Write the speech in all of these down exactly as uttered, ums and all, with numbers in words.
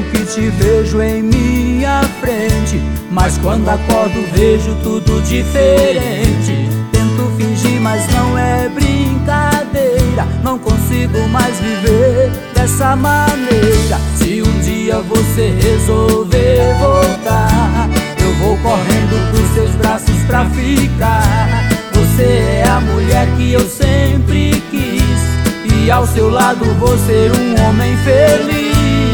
que te vejo em minha frente, mas quando acordo vejo tudo diferente. Tento fingir, mas não é brincadeira, não consigo mais viver dessa maneira. Se um dia você resolver voltar, eu vou correndo pros seus braços pra ficar. Você é a mulher que eu sempre quis, e ao seu lado vou ser um homem feliz.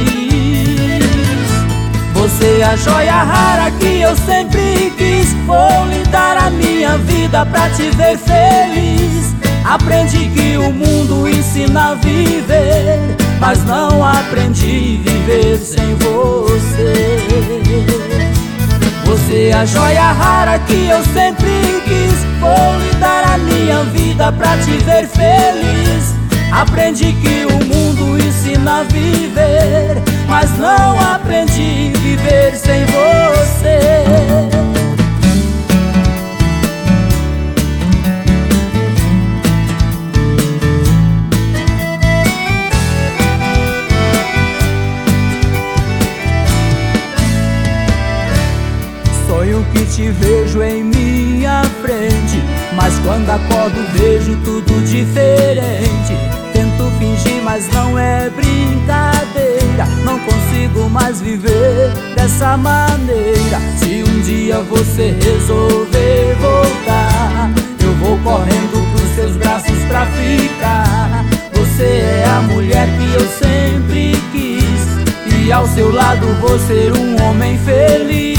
Você é a joia rara que eu sempre quis, vou lhe dar a minha vida pra te ver feliz. Aprendi que o mundo ensina a viver, mas não aprendi a viver sem você. Você é a joia rara que eu sempre quis, vou lhe dar a minha vida pra te ver feliz. Aprendi que o mundo ensina a viver, mas não aprendi a viver sem você. Sonho que te vejo em minha frente, mas quando acordo vejo tudo diferente. Tento fingir, mas não é brincadeira, não consigo mais viver dessa maneira. Se um dia você resolver voltar, eu vou correndo pros seus braços pra ficar. Você é a mulher que eu sempre quis, e ao seu lado vou ser um homem feliz.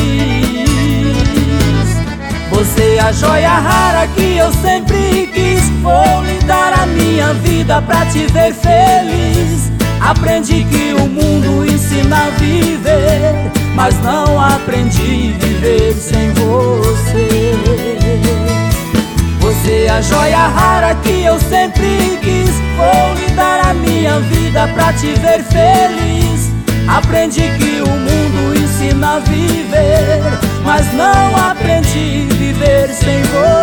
Você é a joia rara que eu sempre quis, vou lhe dar a minha vida pra te ver feliz. Aprendi que o mundo ensina a viver, mas não aprendi a viver sem você. Você é a joia rara que eu sempre quis, vou lhe dar a minha vida pra te ver feliz. Aprendi que o mundo ensina a viver, mas não aprendi a viver sem você.